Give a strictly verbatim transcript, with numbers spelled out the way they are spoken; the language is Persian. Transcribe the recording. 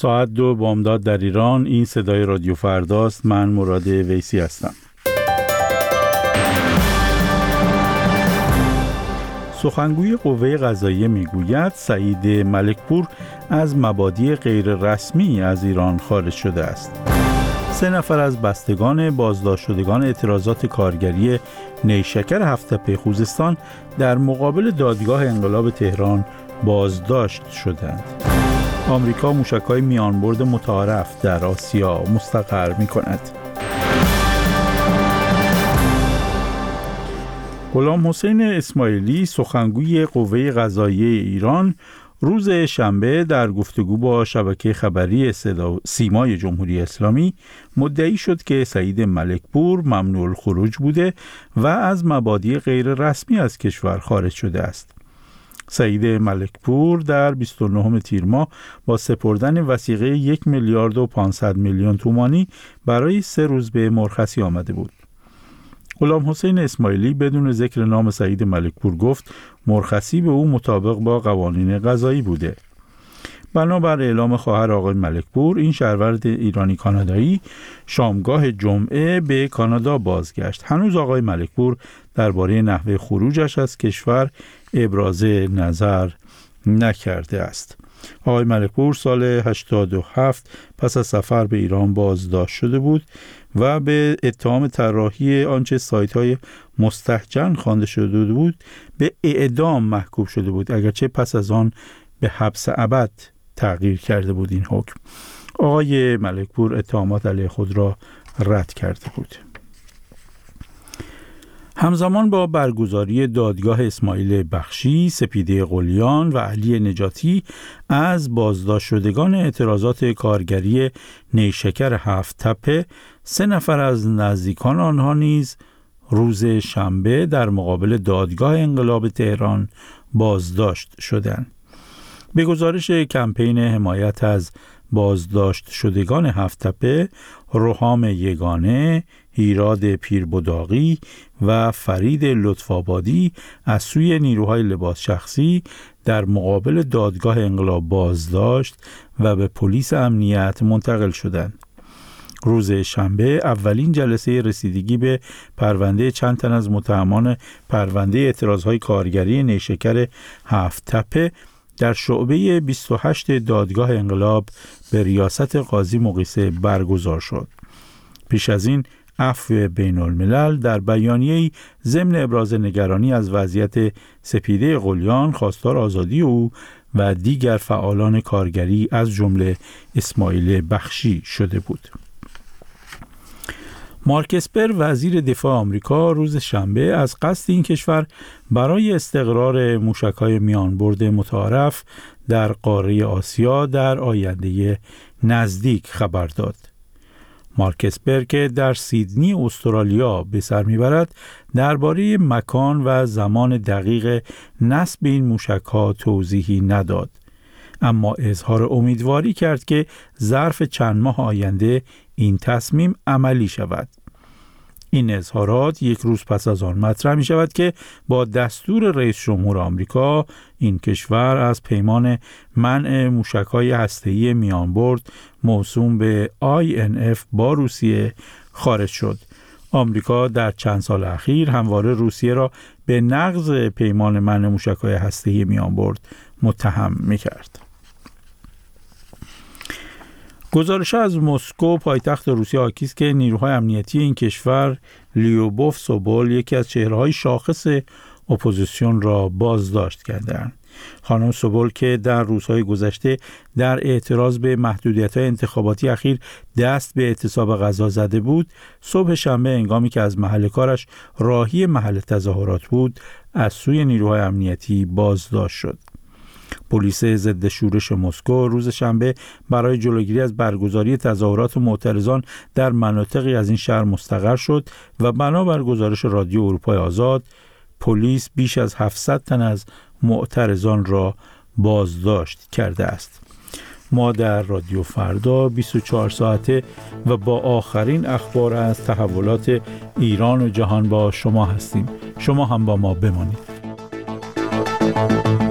ساعت دو بامداد در ایران. این صدای رادیو فرداست. من مراد ویسی هستم. سخنگوی قوه قضاییه میگوید سعید ملکپور از مبادی غیر رسمی از ایران خارج شده است. سه نفر از بستگان بازداشت شدگان اعتراضات کارگری نیشکر هفت‌تپه خوزستان در مقابل دادگاه انقلاب تهران بازداشت شدند. آمریکا موشک‌های میانبرد متعارف در آسیا مستقر می‌کند. غلام حسین اسماعیلی سخنگوی قوه قضاییه ایران روز شنبه در گفتگو با شبکه خبری صدا سیمای جمهوری اسلامی مدعی شد که سعید ملکپور ممنوع الخروج بوده و از مبادی غیر رسمی از کشور خارج شده است. سعید ملکپور در بیست و نهم تیر ماه با سپردن وثیقه یک میلیارد و پانصد میلیون تومانی برای سه روز به مرخصی آمده بود. غلام حسین اسماعیلی بدون ذکر نام سعید ملکپور گفت مرخصی به او مطابق با قوانین قضایی بوده. بنابر اعلام خواهر آقای ملکپور، این شهرورد ایرانی کانادایی شامگاه جمعه به کانادا بازگشت. هنوز آقای ملکپور درباره نحوه خروجش از کشور ابراز نظر نکرده است. آقای ملکپور سال هشتاد و هفت پس از سفر به ایران بازداشت شده بود و به اتهام طراحی آنچه سایت‌های مستهجن خوانده شده بود به اعدام محکوم شده بود، اگرچه پس از آن به حبس ابد تغییر کرده بود این حکم. آقای ملکپور اتهامات علیه خود را رد کرده بود. همزمان با برگزاری دادگاه اسماعیل بخشی، سپیده قلیان و علی نجاتی از بازداشت شدگان اعتراضات کارگری نیشکر هفت‌تپه، سه نفر از نزدیکان آنها نیز روز شنبه در مقابل دادگاه انقلاب تهران بازداشت شدند. به گزارش کمپین حمایت از بازداشت شدگان هفت‌تپه، روحام یگانه، هیراد پیربداغی و فرید لطف‌آبادی از سوی نیروهای لباس شخصی در مقابل دادگاه انقلاب بازداشت و به پلیس امنیت منتقل شدند. روز شنبه اولین جلسه رسیدگی به پرونده چند تن از متهمان پرونده اعتراضهای کارگری نیشکر هفت‌تپه در شعبه بیست و هشت دادگاه انقلاب به ریاست قاضی مقیسه برگزار شد. پیش از این عفو بین الملل در بیانیه‌ای ضمن ابراز نگرانی از وضعیت سپیده قلیان خواستار آزادی او و دیگر فعالان کارگری از جمله اسماعیل بخشی شده بود. مارک اسپر وزیر دفاع آمریکا روز شنبه از قصد این کشور برای استقرار موشک‌های میانبرد متعارف در قاره آسیا در آینده نزدیک خبر داد. مارک اسپر که در سیدنی استرالیا به سر میبرد درباره مکان و زمان دقیق نصب این موشک‌ها توضیحی نداد، اما اظهار امیدواری کرد که ظرف چند ماه آینده این تصمیم عملی شود. این اظهارات یک روز پس از آن مطرح می شود که با دستور رئیس جمهور آمریکا این کشور از پیمان منع موشک‌های هسته‌ای میانبرد موسوم به آی ان اف با روسیه خارج شد. آمریکا در چند سال اخیر همواره روسیه را به نقض پیمان منع موشک‌های هسته‌ای میانبرد متهم می‌کرد. گزارش از مسکو پایتخت روسیه حاکی است که نیروهای امنیتی این کشور لیوبوف سوبول، یکی از چهره‌های شاخص اپوزیسیون، را بازداشت کردند. خانم سوبول که در روزهای گذشته در اعتراض به محدودیت‌های انتخاباتی اخیر دست به اعتصاب غذا زده بود، صبح شنبه هنگامی که از محل کارش راهی محل تظاهرات بود، از سوی نیروهای امنیتی بازداشت شد. پلیس ضد شورش مسکو روز شنبه برای جلوگیری از برگزاری تظاهرات معترضان در مناطقی از این شهر مستقر شد و بنابر گزارش رادیو اروپای آزاد، پلیس بیش از هفتصد تن از معترضان را بازداشت کرده است. ما در رادیو فردا بیست و چهار ساعته و با آخرین اخبار از تحولات ایران و جهان با شما هستیم. شما هم با ما بمانید.